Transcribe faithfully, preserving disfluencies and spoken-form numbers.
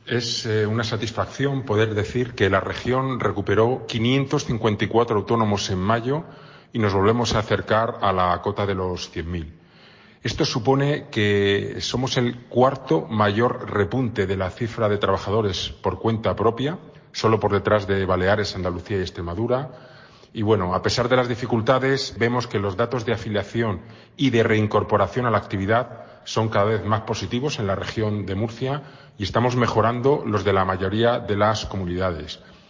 Es eh, una satisfacción poder decir que la región recuperó quinientos cincuenta y cuatro autónomos en mayo y nos volvemos a acercar a la cota de los cien mil. Esto supone que somos el cuarto mayor repunte de la cifra de trabajadores por cuenta propia, solo por detrás de Baleares, Andalucía y Extremadura. Y bueno, a pesar de las dificultades, vemos que los datos de afiliación y de reincorporación a la actividad son cada vez más positivos en la región de Murcia y estamos mejorando los de la mayoría de las comunidades.